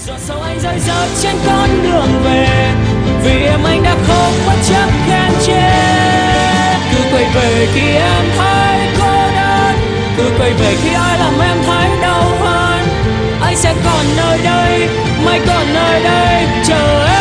giọt sâu anh rơi rớt trên con đường về, vì em anh đã không bất chấp khen chê. Cứ quay về khi em thấy cô đơn, cứ quay về khi ai làm em thấy đau hơn. Anh sẽ còn nơi đây, mãi còn nơi đây chờ em.